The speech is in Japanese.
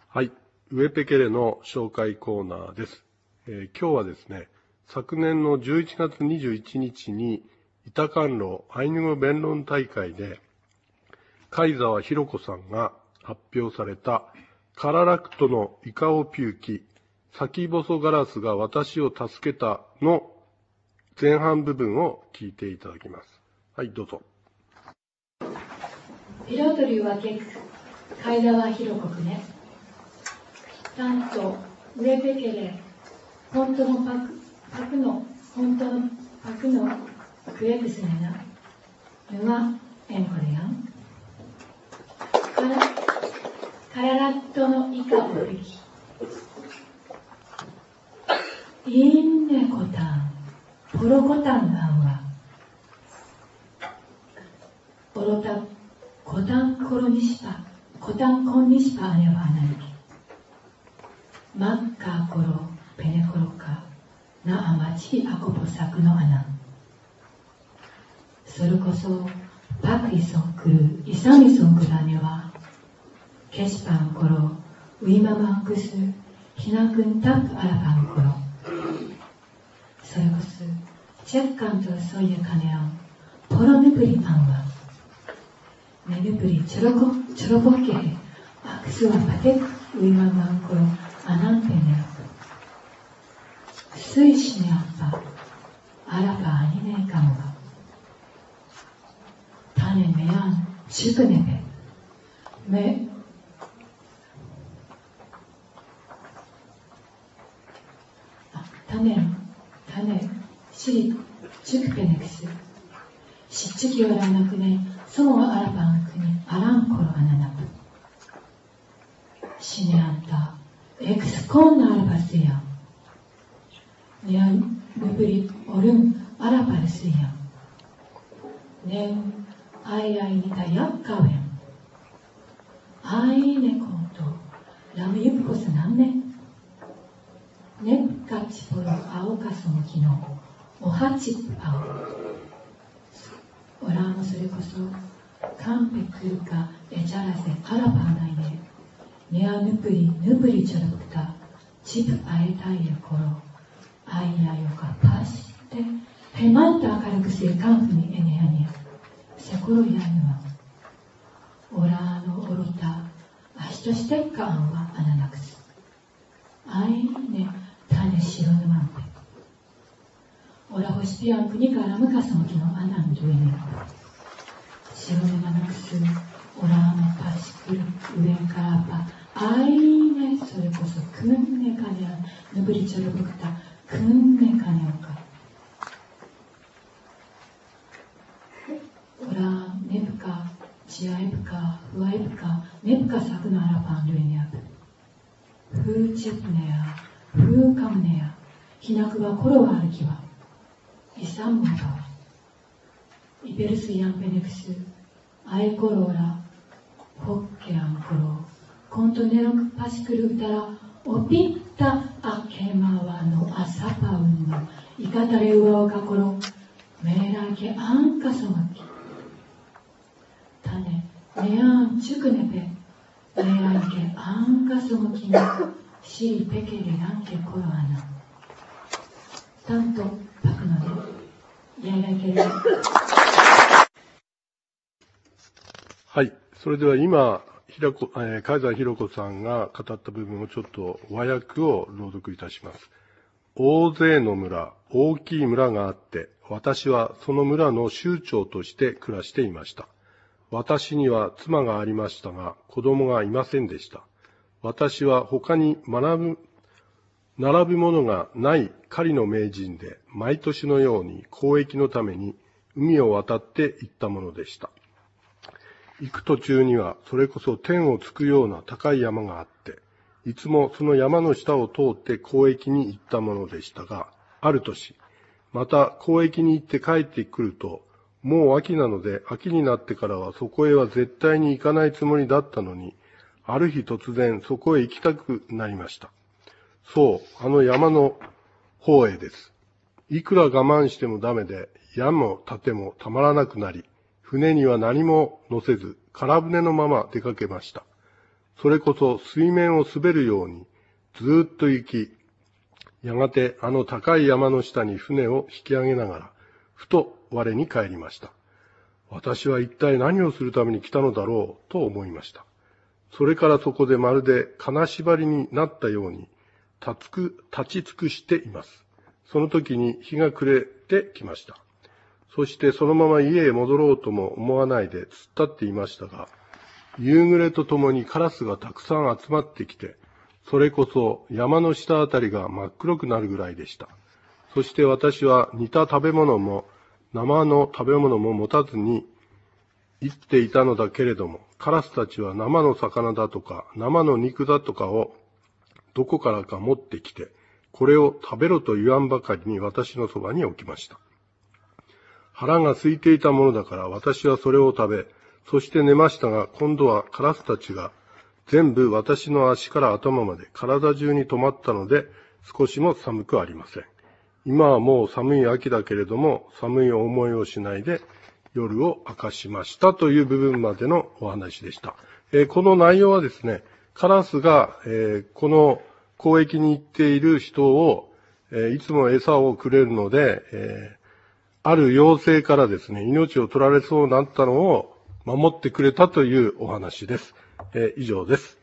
はい。ウエペケレの紹介コーナーです。今日はですね、昨年の11月21日に板観路アイヌ語弁論大会で、貝沢博子さんが発表されたカララクトのイカオピューキ、先細ガラスが私を助けたの前半部分を聞いていただきます。はい、どうぞ。 彩わけく貝沢博子くね。なんとウエペケレ本当のパクのクエクスネナヌワエンコレヤンカララットのイカオピキインネコタンポロコタンガンはオロタコタンコロニシパコタンコンニシパアネワアナリキマッカーコロペネコロカナアマチアコポサクのアナンそれこそパクイソンクルイサミソンクラネはケシパンコロウイママンクスヒナクンタップアラパンコロそれこそチェッカンとソイエカネアンポロヌプリパンはネヌプリチョロボケアクスワパテウイママンコロアナンペネスイシネアッパアラパアニネカムがタネメヤンチュクネペメ種シリチュクペネクスシッチュキオラナクネソモアラパンクネアランコロアナナプシネアンタエクスコンナアルバスヤネアヌブリオルンアラパルスヤネンアイアイニタヤッカウェンアイネコトラムユプコスナンネネッカチポロアオカソの木のオハチプアオオラーノそれこそカンペクルカエチャラセアラパーナイネネアヌプリチョロクタチプアエタイエコロアイヤヨカパシテペマンタアカルクセカンフニエネアニアセコロヤヌワオラーノオロタアヒトシテッカアンワアナナクスアイネタネシロヌマンペオラホシピアンクニカラムカソンキのアナンドゥエネシロヌマナクスオラーノパシクルウエンカラパアイネそれこそクンネカネアヌブリチョロブクタクンネカネオカオラネプカチアエプカフアエプカネプカサクナアラパンドゥエネアプフーチェプネアフーカムネアヒナクワコロワアルキワイサンモバイペルスヤンペネクスアエコローラホッケアンコロコントネロクパシクルウタラオピッタアケマワのアサパウンのイカタレウワオカコロメラケアンカソマキタネメアンチュクネペメラケアンカソマキのシリペケレランケコロアナタントパクノでやらけるはい。それでは今、貝沢博子さんが語った部分をちょっと和訳を朗読いたします。大勢の村、大きい村があって、私はその村の酋長として暮らしていました。私には妻がありましたが、子供がいませんでした。私は他に並ぶものがない狩りの名人で、毎年のように交易のために海を渡って行ったものでした。行く途中にはそれこそ天をつくような高い山があって、いつもその山の下を通って交易に行ったものでしたが、ある年、また交易に行って帰ってくると、もう秋なので秋になってからはそこへは絶対に行かないつもりだったのに、ある日突然そこへ行きたくなりました。そう、あの山の方へです。いくら我慢してもダメで、矢も盾もたまらなくなり、船には何も乗せず、空船のまま出かけました。 それこそ水面を滑るようにずーっと行き、やがてあの高い山の下に船を引き上げながら、ふと我に返りました。私は一体何をするために来たのだろうと思いました。それからそこでまるで金縛りになったように立ち尽くしています。その時に日が暮れてきました。そしてそのまま家へ戻ろうとも思わないで突っ立っていましたが、夕暮れとともにカラスがたくさん集まってきて、それこそ山の下あたりが真っ黒くなるぐらいでした。そして私は煮た食べ物も生の食べ物も持たずに生きていたのだけれども、カラスたちは生の魚だとか生の肉だとかをどこからか持ってきて、これを食べろと言わんばかりに私のそばに置きました。腹が空いていたものだから私はそれを食べ、そして寝ましたが、今度はカラスたちが全部私の足から頭まで体中に止まったので、少しも寒くありません。今はもう寒い秋だけれども、寒い思いをしないで夜を明かしましたという部分までのお話でした。この内容はですね、カラスが、この交易に行っている人を、いつも餌をくれるので、ある妖精からですね、命を取られそうになったのを守ってくれたというお話です。以上です。